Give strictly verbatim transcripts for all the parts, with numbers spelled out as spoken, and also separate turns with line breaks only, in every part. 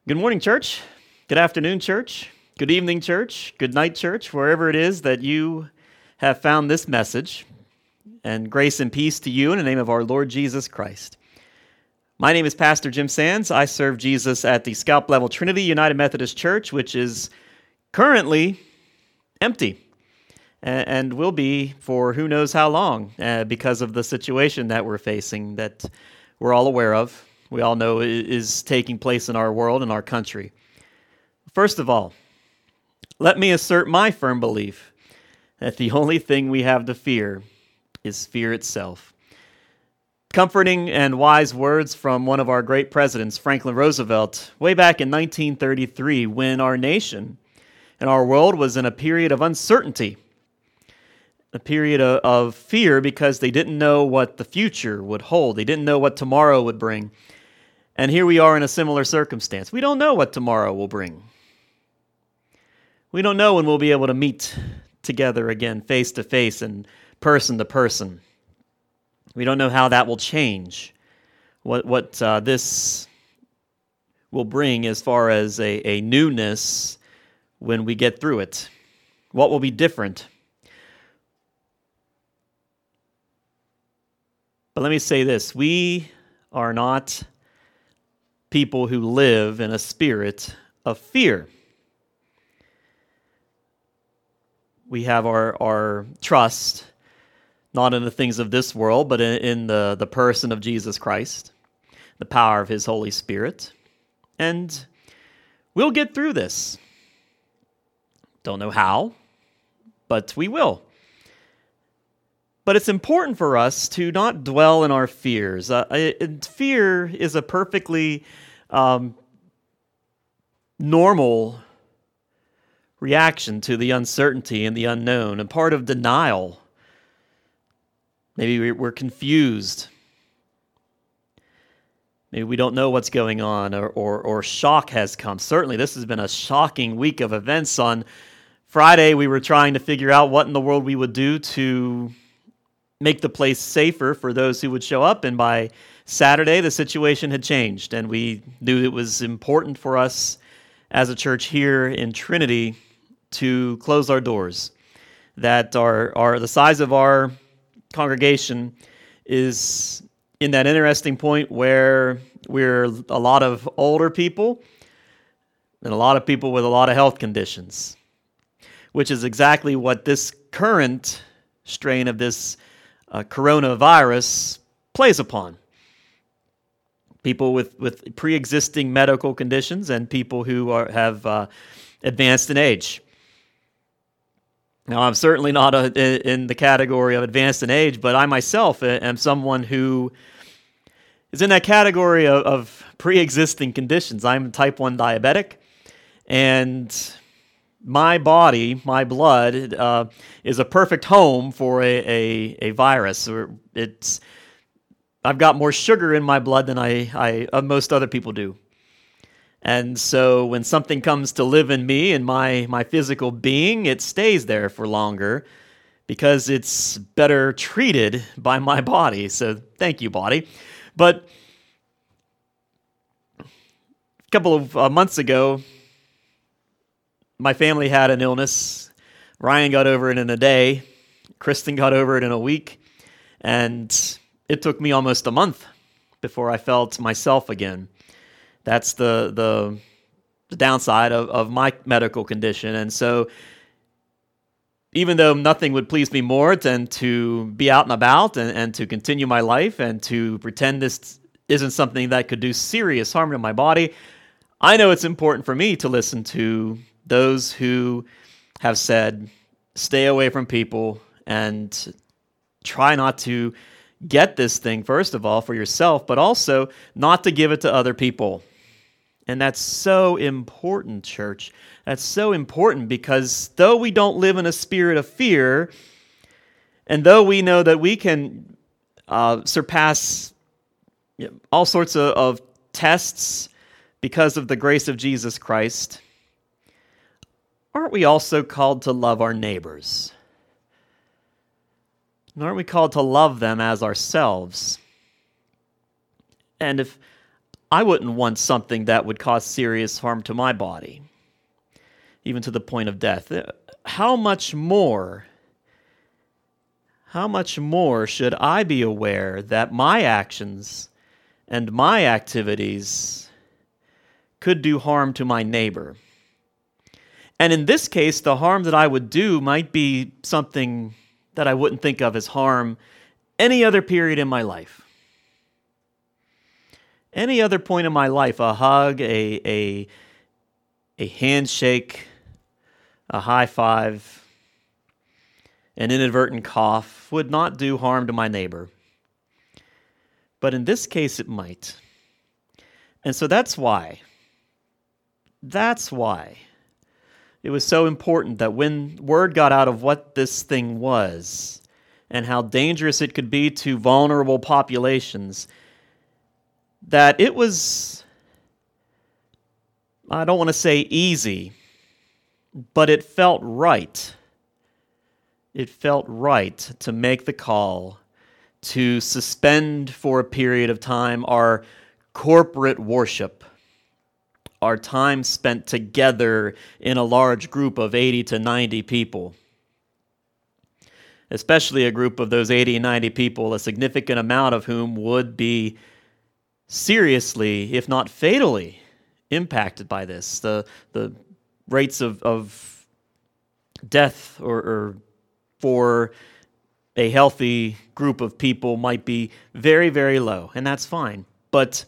Good morning, church. Good afternoon, church. Good evening, church. Good night, church, wherever it is that you have found this message. And grace and peace to you in the name of our Lord Jesus Christ. My name is Pastor Jim Sands. I serve Jesus at the Scalp Level Trinity United Methodist Church, which is currently empty and will be for who knows how long uh, because of the situation that we're facing that we're all aware of. We all know is taking place in our world and our country. First of all, let me assert my firm belief that the only thing we have to fear is fear itself. Comforting and wise words from one of our great presidents, Franklin Roosevelt, way back in nineteen thirty-three, when our nation and our world was in a period of uncertainty, a period of, of fear because they didn't know what the future would hold. They didn't know what tomorrow would bring. And here we are in a similar circumstance. We don't know what tomorrow will bring. We don't know when we'll be able to meet together again, face to face and person to person. We don't know how that will change, what what uh, this will bring as far as a, a newness when we get through it. What will be different? But let me say this, we are not people who live in a spirit of fear. We have our, our trust not in the things of this world, but in, in the, the person of Jesus Christ, the power of His Holy Spirit. And we'll get through this. Don't know how, but we will. But it's important for us to not dwell in our fears. Uh, it, fear is a perfectly um, normal reaction to the uncertainty and the unknown, and part of denial. Maybe we're confused. Maybe we don't know what's going on, or, or, or shock has come. Certainly, this has been a shocking week of events. On Friday, we were trying to figure out what in the world we would do to make the place safer for those who would show up. And by Saturday, the situation had changed, and we knew it was important for us as a church here in Trinity to close our doors. That our, our the size of our congregation is in that interesting point where we're a lot of older people and a lot of people with a lot of health conditions, which is exactly what this current strain of this Uh, coronavirus plays upon. People with, with pre-existing medical conditions and people who are, have uh, advanced in age. Now, I'm certainly not a, in the category of advanced in age, but I myself am someone who is in that category of, of pre-existing conditions. I'm type one diabetic, and my body, my blood, uh, is a perfect home for a, a, a virus. It's, I've got more sugar in my blood than I, I uh, most other people do. And so when something comes to live in me and my, my physical being, it stays there for longer because it's better treated by my body. So thank you, body. But a couple of uh, months ago, my family had an illness. Ryan got over it in a day. Kristen got over it in a week. And it took me almost a month before I felt myself again. That's the the, the downside of, of my medical condition. And so even though nothing would please me more than to be out and about and, and to continue my life and to pretend this isn't something that could do serious harm to my body, I know it's important for me to listen to those who have said, stay away from people and try not to get this thing, first of all, for yourself, but also not to give it to other people. And that's so important, church. That's so important because though we don't live in a spirit of fear, and though we know that we can uh, surpass you know, all sorts of, of tests because of the grace of Jesus Christ, aren't we also called to love our neighbors? And aren't we called to love them as ourselves? And if I wouldn't want something that would cause serious harm to my body, even to the point of death. How much more, how much more should I be aware that my actions and my activities could do harm to my neighbor? And in this case, the harm that I would do might be something that I wouldn't think of as harm any other period in my life. Any other point in my life, a hug, a, a, a handshake, a high five, an inadvertent cough would not do harm to my neighbor. But in this case, it might. And so that's why, that's why it was so important that when word got out of what this thing was and how dangerous it could be to vulnerable populations, that it was, I don't want to say easy, but it felt right. It felt right to make the call to suspend for a period of time our corporate worship, our time spent together in a large group of eighty to ninety people. Especially a group of those eighty and ninety people, a significant amount of whom would be seriously, if not fatally, impacted by this. The the rates of, of death or, or for a healthy group of people might be very, very low, and that's fine. But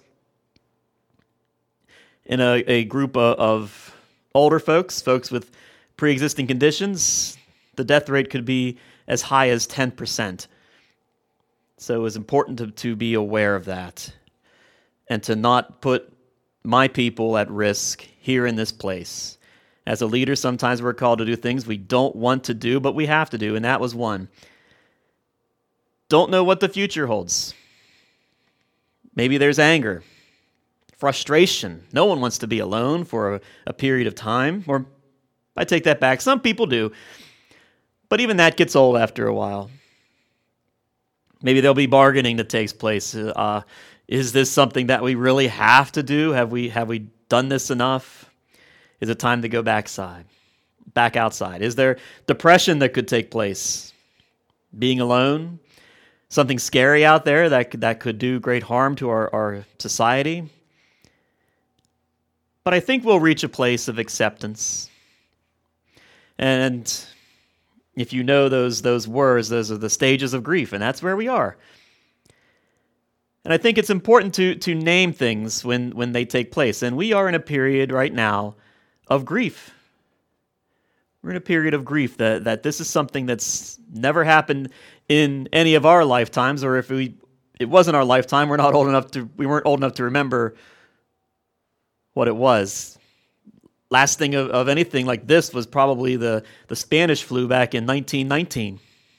in a, a group of, of older folks, folks with pre-existing conditions, the death rate could be as high as ten percent. So it was important to, to be aware of that, and to not put my people at risk here in this place. As a leader, sometimes we're called to do things we don't want to do, but we have to do, and that was one. Don't know what the future holds. Maybe there's anger, frustration. No one wants to be alone for a, a period of time, or I take that back, some people do, but even that gets old after a while. Maybe there'll be bargaining that takes place. Uh, Is this something that we really have to do? Have we have we done this enough? Is it time to go backside, back outside? Is there depression that could take place? Being alone? Something scary out there that could, that could do great harm to our, our society? But I think we'll reach a place of acceptance. And if you know those those words, those are the stages of grief, and that's where we are. And I think it's important to to name things when, when they take place. And we are in a period right now of grief. We're in a period of grief that, that this is something that's never happened in any of our lifetimes, or if we it wasn't our lifetime, we're not old enough to we weren't old enough to remember what it was. Last thing of, of anything like this was probably the, the Spanish flu back in nineteen nineteen.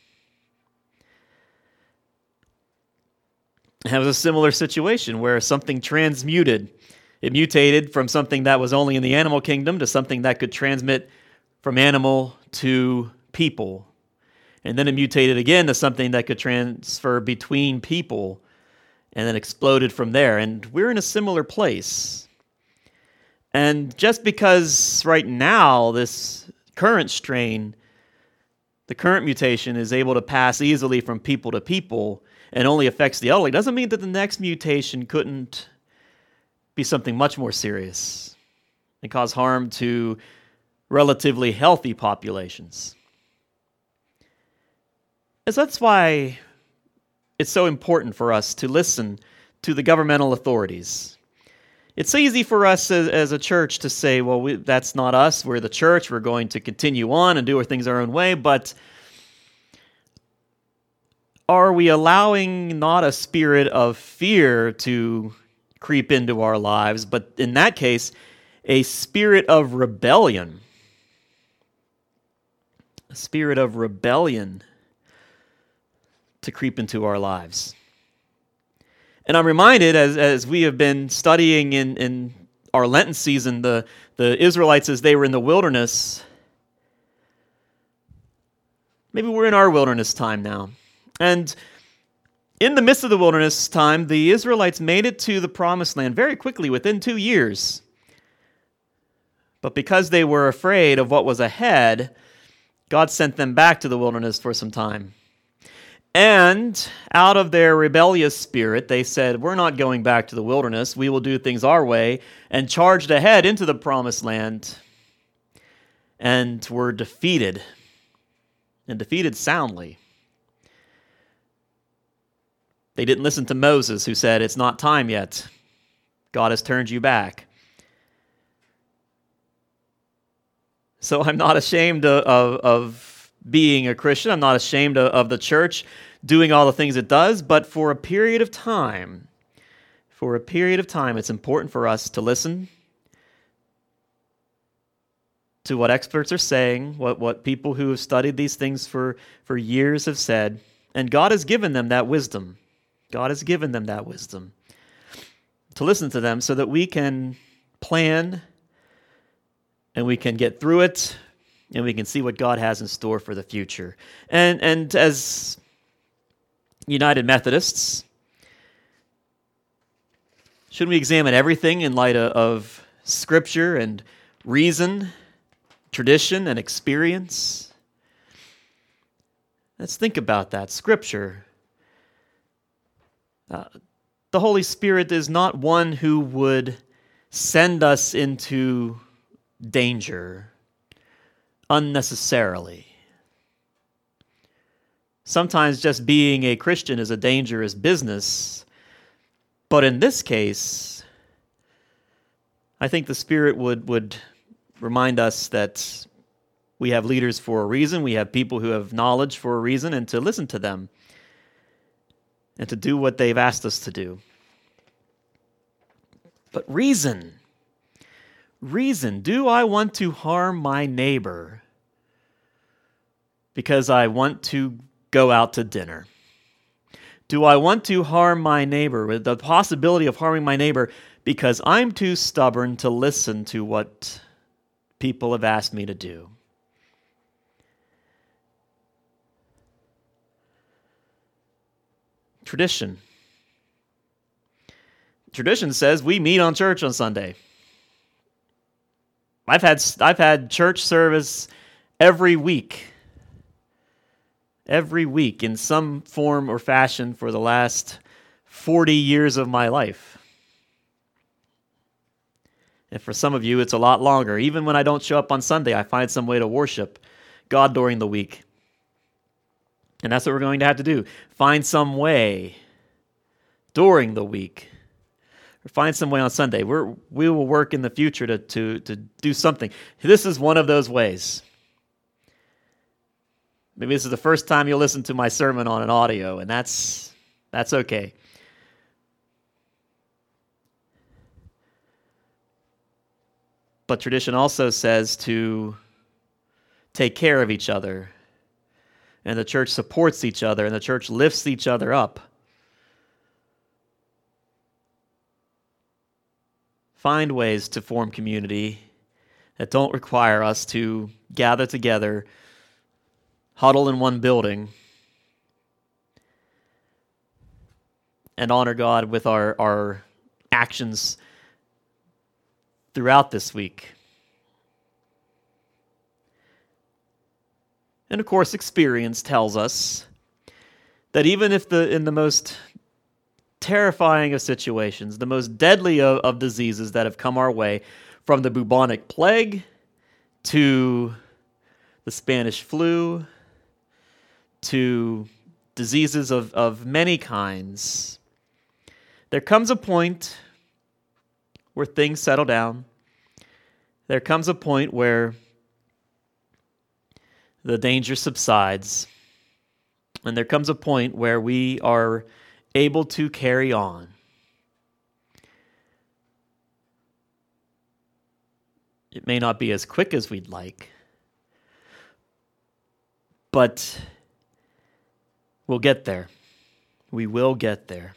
It was a similar situation where something transmuted. It mutated from something that was only in the animal kingdom to something that could transmit from animal to people. And then it mutated again to something that could transfer between people, and then exploded from there. And we're in a similar place. And just because right now this current strain, the current mutation is able to pass easily from people to people and only affects the elderly, doesn't mean that the next mutation couldn't be something much more serious and cause harm to relatively healthy populations. And so that's why it's so important for us to listen to the governmental authorities. It's easy for us as, as a church to say, well, we, that's not us. We're the church. We're going to continue on and do our things our own way. But are we allowing not a spirit of fear to creep into our lives, but in that case, a spirit of rebellion? A spirit of rebellion to creep into our lives. And I'm reminded, as, as we have been studying in, in our Lenten season, the, the Israelites as they were in the wilderness, maybe we're in our wilderness time now. And In the midst of the wilderness time, the Israelites made it to the promised land very quickly, within two years. But because they were afraid of what was ahead, God sent them back to the wilderness for some time. And out of their rebellious spirit, they said, we're not going back to the wilderness. We will do things our way, and charged ahead into the promised land and were defeated, and defeated soundly. They didn't listen to Moses, who said, it's not time yet. God has turned you back. So I'm not ashamed of, of, of being a Christian. I'm not ashamed of, of the church doing all the things it does. But for a period of time, for a period of time, it's important for us to listen to what experts are saying, what, what people who have studied these things for, for years have said. And God has given them that wisdom. God has given them that wisdom to listen to them so that we can plan and we can get through it, and we can see what God has in store for the future. And and as United Methodists, shouldn't we examine everything in light of, of Scripture and reason, tradition, and experience? Let's think about that. Scripture. Uh, the Holy Spirit is not one who would send us into danger unnecessarily. Sometimes just being a Christian is a dangerous business, but in this case, I think the Spirit would, would remind us that we have leaders for a reason, we have people who have knowledge for a reason, and to listen to them and to do what they've asked us to do. But reason. Reason. Do I want to harm my neighbor because I want to go out to dinner? Do I want to harm my neighbor, with the possibility of harming my neighbor, because I'm too stubborn to listen to what people have asked me to do? Tradition. Tradition says we meet on church on Sunday. I've had I've had church service every week. Every week in some form or fashion for the last forty years of my life. And for some of you, it's a lot longer. Even when I don't show up on Sunday, I find some way to worship God during the week. And that's what we're going to have to do. Find some way during the week. Or find some way on Sunday. We're, we will work in the future to, to, to do something. This is one of those ways. Maybe this is the first time you'll listen to my sermon on an audio, and that's that's okay. But tradition also says to take care of each other. And the church supports each other, and the church lifts each other up. Find ways to form community that don't require us to gather together, huddle in one building, and honor God with our, our actions throughout this week. And of course, experience tells us that even if the in the most terrifying of situations, the most deadly of, of diseases that have come our way, from the bubonic plague to the Spanish flu to diseases of, of many kinds, there comes a point where things settle down. There comes a point where the danger subsides. And there comes a point where we are able to carry on. It may not be as quick as we'd like, but we'll get there. We will get there.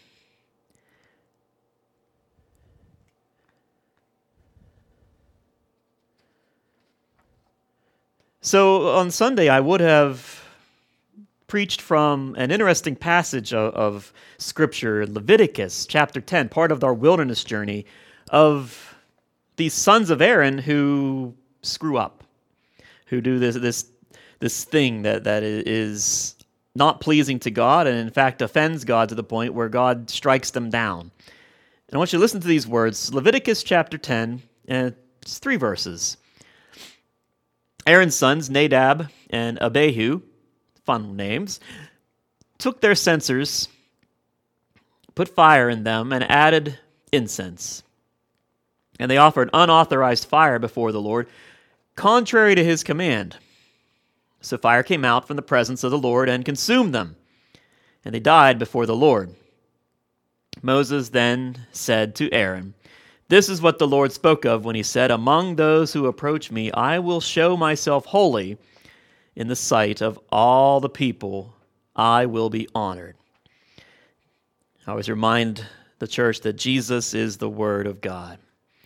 So on Sunday, I would have preached from an interesting passage of, of Scripture, Leviticus chapter ten, part of our wilderness journey, of these sons of Aaron who screw up, who do this this this thing that, that is not pleasing to God and in fact offends God to the point where God strikes them down. And I want you to listen to these words, Leviticus chapter ten, and it's three verses. Aaron's sons, Nadab and Abihu, fun names, took their censers, put fire in them, and added incense. And they offered unauthorized fire before the Lord, contrary to his command. So fire came out from the presence of the Lord and consumed them, and they died before the Lord. Moses then said to Aaron, "This is what the Lord spoke of when he said, 'Among those who approach me, I will show myself holy. In the sight of all the people, I will be honored.'" I always remind the church that Jesus is the Word of God.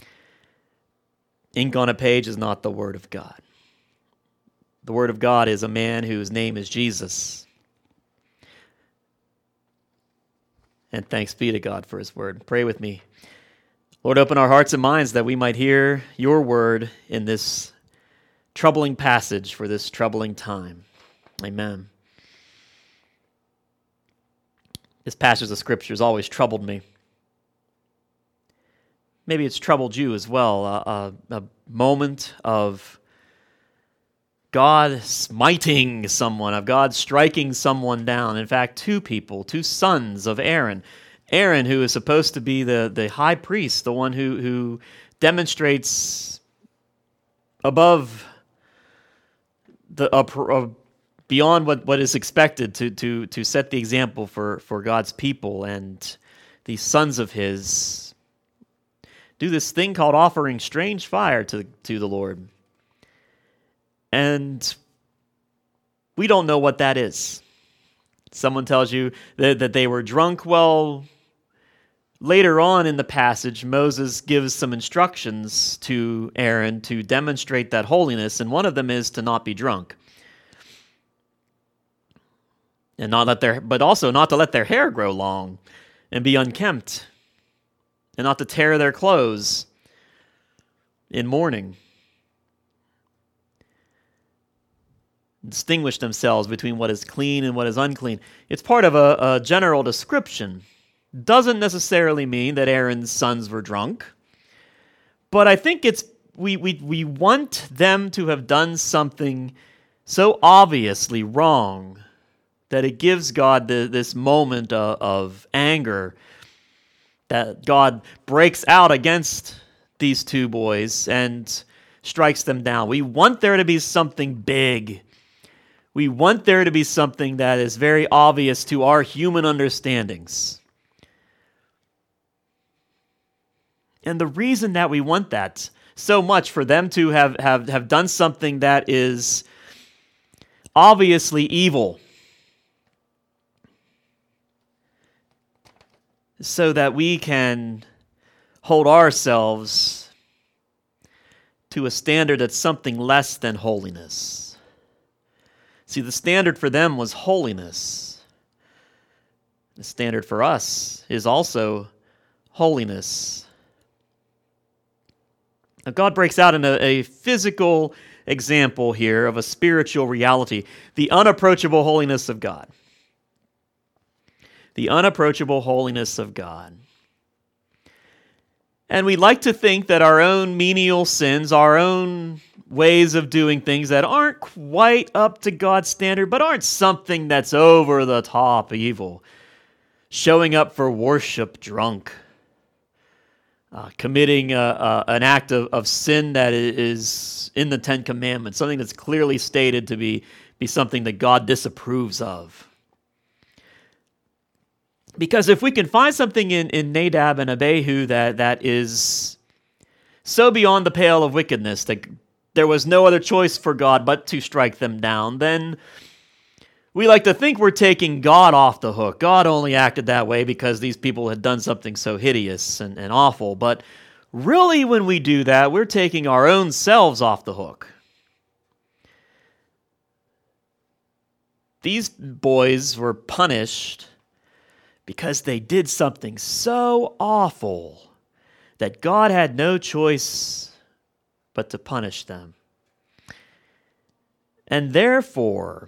Ink on a page is not the Word of God. The Word of God is a man whose name is Jesus. And thanks be to God for his Word. Pray with me. Lord, open our hearts and minds that we might hear your Word in this troubling passage for this troubling time. Amen. This passage of Scripture has always troubled me. Maybe it's troubled you as well. A, a, a moment of God smiting someone, of God striking someone down. In fact, two people, two sons of Aaron. Aaron, who is supposed to be the, the high priest, the one who, who demonstrates above the uh, uh, beyond what, what is expected to, to, to set the example for, for God's people. And these sons of his do this thing called offering strange fire to, to the Lord. And we don't know what that is. Someone tells you that, that they were drunk. Well, later on in the passage, Moses gives some instructions to Aaron to demonstrate that holiness, and one of them is to not be drunk. And not let their, but also not to let their hair grow long and be unkempt, and not to tear their clothes in mourning. Distinguish themselves between what is clean and what is unclean. It's part of a, a general description. Doesn't necessarily mean that Aaron's sons were drunk, but I think it's we we we want them to have done something so obviously wrong that it gives God the, this moment of, of anger, that God breaks out against these two boys and strikes them down. We want there to be something big. We want there to be something that is very obvious to our human understandings. And the reason that we want that so much, for them to have, have, have done something that is obviously evil, so that we can hold ourselves to a standard that's something less than holiness. See, the standard for them was holiness. The standard for us is also holiness. Now, God breaks out in a, a physical example here of a spiritual reality, the unapproachable holiness of God. The unapproachable holiness of God. And we like to think that our own menial sins, our own ways of doing things that aren't quite up to God's standard, but aren't something that's over the top evil. Showing up for worship drunk. Uh, committing a, a, an act of, of sin that is in the Ten Commandments. Something that's clearly stated to be, be something that God disapproves of. Because if we can find something in, in Nadab and Abihu that, that is so beyond the pale of wickedness that there was no other choice for God but to strike them down, then we like to think we're taking God off the hook. God only acted that way because these people had done something so hideous and, and awful. But really, when we do that, we're taking our own selves off the hook. These boys were punished because they did something so awful that God had no choice but to punish them. And therefore,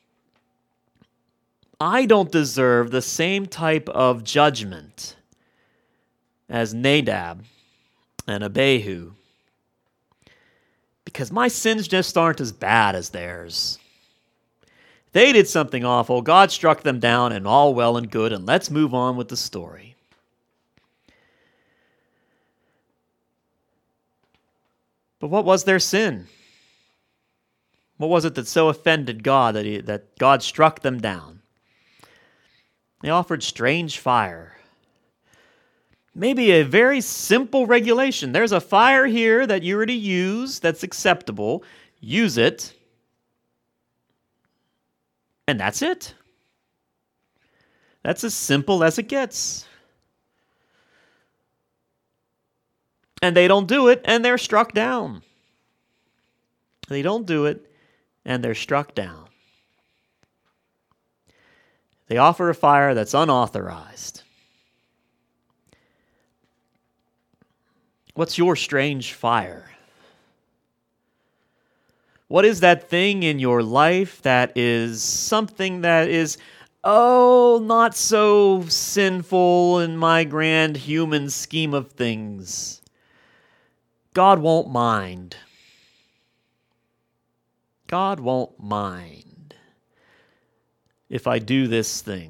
I don't deserve the same type of judgment as Nadab and Abihu, because my sins just aren't as bad as theirs. They did something awful, God struck them down, and all well and good, and let's move on with the story. But what was their sin? What was it that so offended God that, he, that God struck them down? They offered strange fire. Maybe a very simple regulation. There's a fire here that you are to use that's acceptable. Use it. And that's it. That's as simple as it gets. And they don't do it, and they're struck down. They don't do it, and they're struck down. They offer a fire that's unauthorized. What's your strange fire? What is that thing in your life that is something that is, oh, not so sinful in my grand human scheme of things? God won't mind. God won't mind if I do this thing.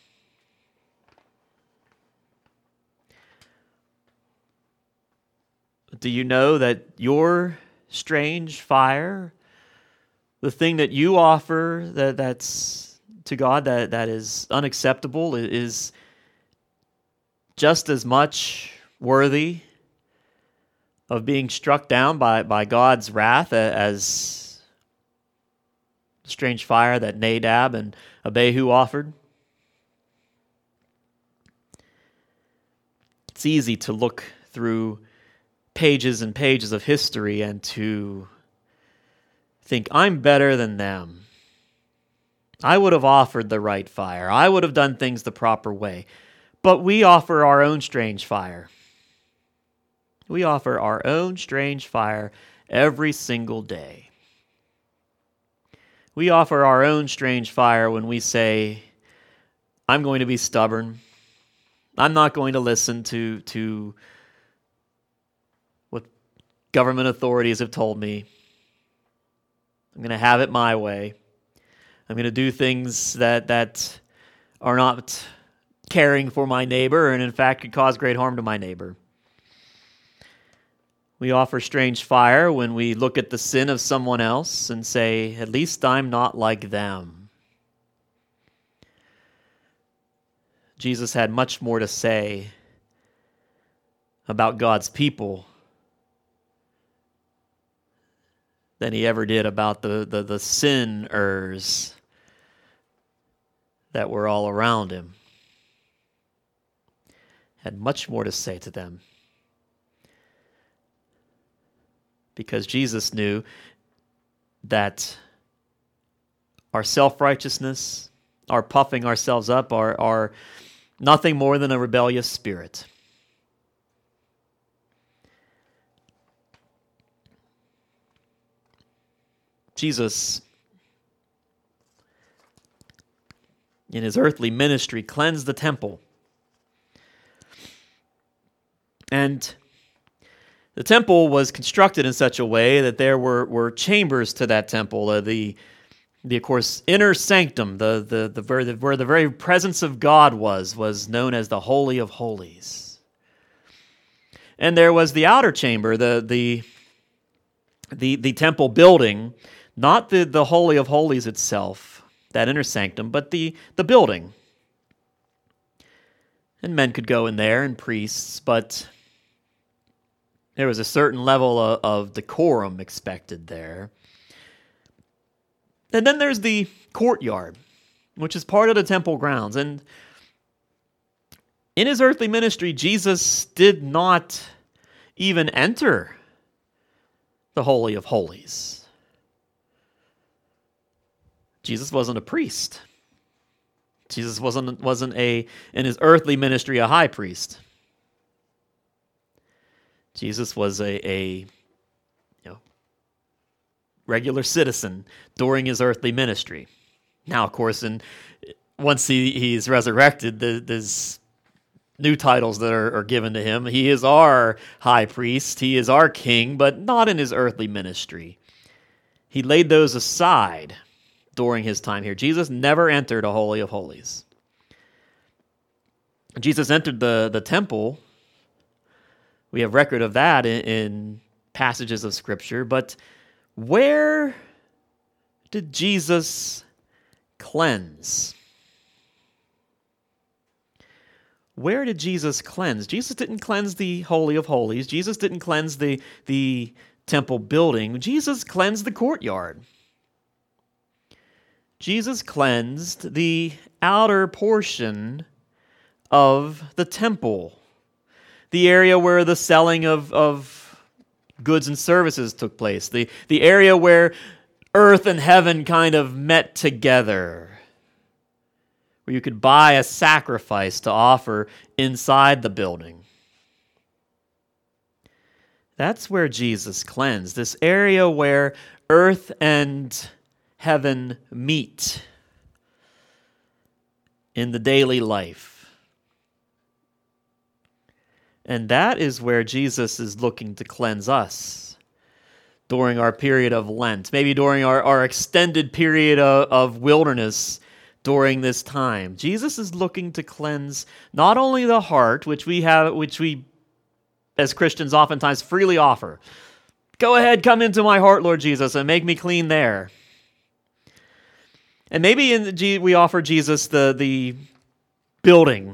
Do you know that your strange fire, the thing that you offer that, that's to God that, that is unacceptable, is just as much worthy of being struck down by, by God's wrath as the strange fire that Nadab and Abihu offered? It's easy to look through pages and pages of history and to think, I'm better than them. I would have offered the right fire. I would have done things the proper way. But we offer our own strange fire. We offer our own strange fire every single day. We offer our own strange fire when we say, I'm going to be stubborn. I'm not going to listen to, to what government authorities have told me. I'm going to have it my way. I'm going to do things that, that are not caring for my neighbor and in fact could cause great harm to my neighbor. We offer strange fire when we look at the sin of someone else and say, at least I'm not like them. Jesus had much more to say about God's people than he ever did about the, the, the sinners that were all around him. Had much more to say to them. Because Jesus knew that our self-righteousness, our puffing ourselves up, are, are nothing more than a rebellious spirit. Jesus, in his earthly ministry, cleansed the temple. And the temple was constructed in such a way that there were, were chambers to that temple. Uh, the, the, of course, inner sanctum, the, the, the, where, the, where the very presence of God was, was known as the Holy of Holies. And there was the outer chamber, the, the, the, the temple building, not the, the Holy of Holies itself, that inner sanctum, but the, the building. And men could go in there, and priests, but there was a certain level of, of decorum expected there. And then there's the courtyard, which is part of the temple grounds. And in his earthly ministry, Jesus did not even enter the Holy of Holies. Jesus wasn't a priest. Jesus wasn't wasn't a in his earthly ministry a high priest. Jesus was a, a you know regular citizen during his earthly ministry. Now, of course, in once he, he's resurrected, the, there's new titles that are, are given to him. He is our high priest. He is our king, but not in his earthly ministry. He laid those aside during his time here. Jesus never entered a Holy of Holies. Jesus entered the, the temple. We have record of that in, in passages of Scripture, but where did Jesus cleanse? Where did Jesus cleanse? Jesus didn't cleanse the Holy of Holies. Jesus didn't cleanse the, the temple building. Jesus cleansed the courtyard. Jesus cleansed the outer portion of the temple, the area where the selling of, of goods and services took place, the, the area where earth and heaven kind of met together, where you could buy a sacrifice to offer inside the building. That's where Jesus cleansed, this area where earth and heaven meet in the daily life. And that is where Jesus is looking to cleanse us during our period of Lent, maybe during our, our extended period of, of wilderness. During this time, Jesus is looking to cleanse not only the heart, which we have, which we as Christians oftentimes freely offer. Go ahead, come into my heart, Lord Jesus, and make me clean there. And maybe in the, we offer Jesus the the building,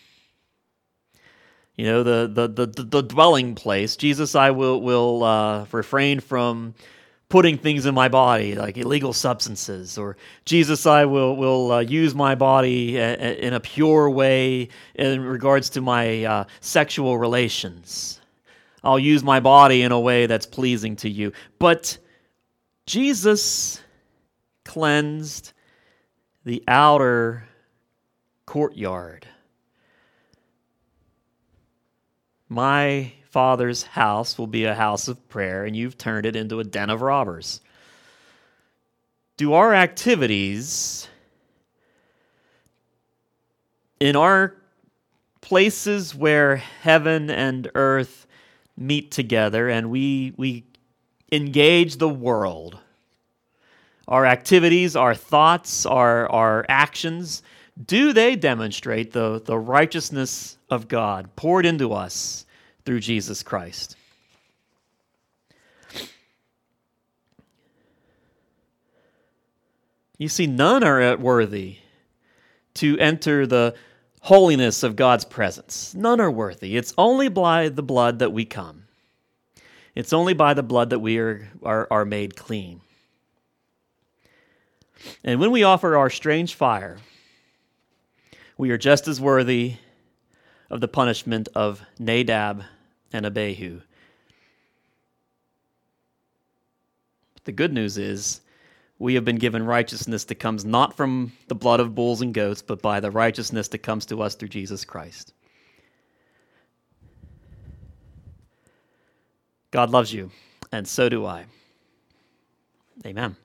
you know, the the the, the dwelling place. Jesus, I will will uh, refrain from putting things in my body like illegal substances, or Jesus, I will will uh, use my body a, a, in a pure way in regards to my uh, sexual relations. I'll use my body in a way that's pleasing to you. But Jesus cleansed the outer courtyard. My Father's house will be a house of prayer, and you've turned it into a den of robbers. Do our activities in our places where heaven and earth meet together and we we engage the world, our activities, our thoughts, our, our actions, do they demonstrate the, the righteousness of God poured into us through Jesus Christ? You see, none are worthy to enter the holiness of God's presence. None are worthy. It's only by the blood that we come. It's only by the blood that we are, are, are made clean. And when we offer our strange fire, we are just as worthy of the punishment of Nadab and Abihu. The good news is we have been given righteousness that comes not from the blood of bulls and goats, but by the righteousness that comes to us through Jesus Christ. God loves you, and so do I. Amen.